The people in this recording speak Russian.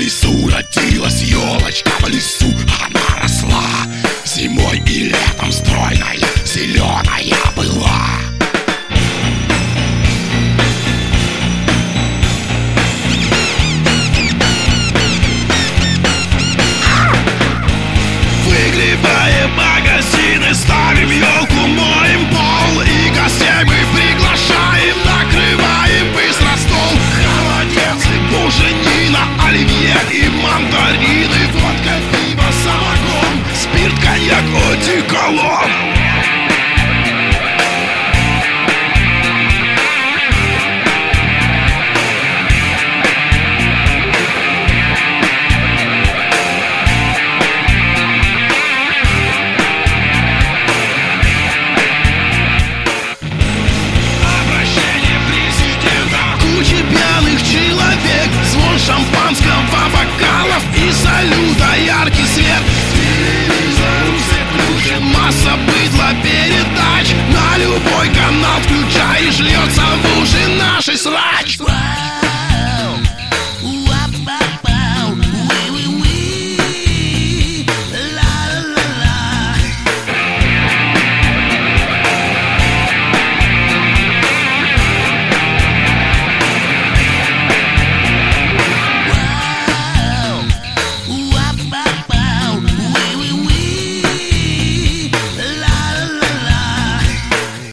лесу родилась елочка, в лесу она росла. Зимой и летом стройная, зеленая была. Выгребаем магазины, ставим елку, моем пол, и гостей мы приглашаем, накрываем быстро стол. Холодец и буженина, оливье и мандарины, водка, пиво, самогон, спирт, коньяк, одеколон. Шампанского, бокалов и салюта, яркий свет. Телевизор включен, масса быдла передач. На любой канал включаешь, льется в уши нашей срач.